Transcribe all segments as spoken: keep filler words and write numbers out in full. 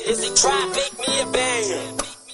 Is it trap? Make me a bang.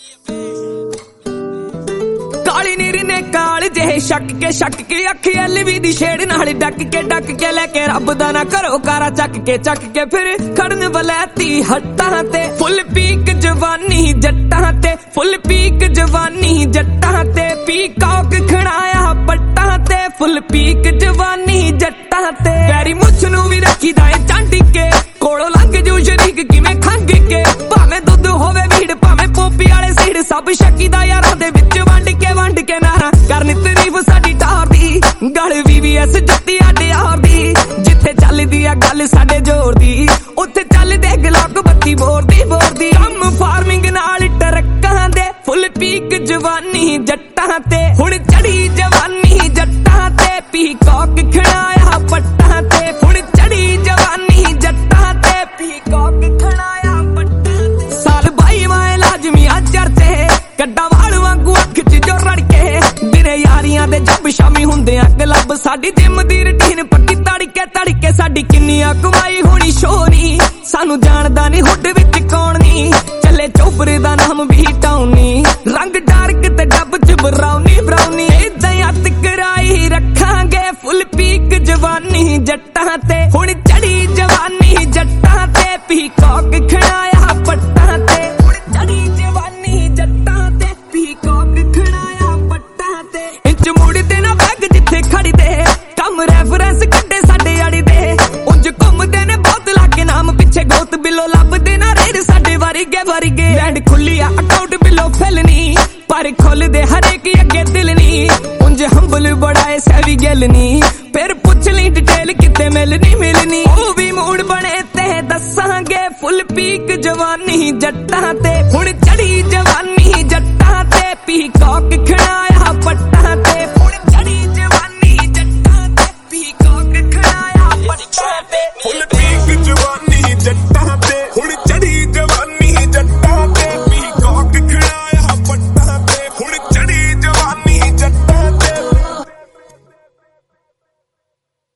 काली नीरी ने काल जेहे शक के शक के अख एलवी दी छेड़ नाल डक के डक के लेके रब दा ना करो कारा चक के चक के फिर खड़न वलैती हट्टां ते फुल पीक जवानी जट्टां ते फुल पीक जवानी जट्टां ते पीकॉक खड़ाया पट्टां ते फुल पीक जवानी जट्टां ते पैरी मुछ नू भी रखी दा ए चांडी के कोड़ो लंघ जू शरीक किवें खंग के भावें दुध होवे भीड़ भावें पोपी वाले सीड़ सब शकी दा यारां दे विच वंड के वंड के नारा करनी तारीफ साडी टार दी गल वी वी एस जत्ती आडे यार दी जिथे चलदी आ गल साडे जोर दी उत्थे चलदे गलक बत्ती बोर दी बोर दी कम फार्मिंग नाल टरक्कां दे फुल पीक जवानी जट्टां ते हुण चढ़ी जवानी जट्टां ते पीकॉक खड़ाया पट्टां ते हुण चढ़ी जवानी जट्टां ते पीकॉक खड़ाया पट्टां ते साल बाई वाए लाजमी आ चर्चे कड्डा वाल वांगू अख च जो रड़के दिने यारियां दे जब शामी हुंदे आ क्लब साडी जिम दी रूटीन पक्की तड़के तड़के साडी किन्नियां कमाई होनी शोनी सानू जानदा नहीं हुड विच कौन नी चले चोपरे दा नाम भी टाउनी रंग डार्क ते डब च ब्राउनी ब्राउनी इदां हत्थ कराई रखांगे फुल पीक जवानी जट्टां ते हुण चढ़ी जवानी जट्टां ते पीकॉक खड़ाया पट्टां ते हुण चढ़ी जवानी जट्टां ते पीकॉक खड़ाया पट्टां ते इंच मुड़दे ना बैग जिथे खड़ी दे कम रेफरेंस कड्डे साडे आड़ी दे उंज घुमदे ने बहुत लागे नाम पिछे गोत बिलो लभदे ना रेड़ साडे वारीगे वारीगे लैंड खुली आ अकाउंट बिलो फैलनी पर खोलदे हरेक अगे दिल नी उंज हंबल बड़ा है सैवी गल नी फिर पुछ ली डिटेल किते मिलनी मिलनी ओ भी मूड बने ते दसांगे फुल पीक जवानी जट्टां ते हुण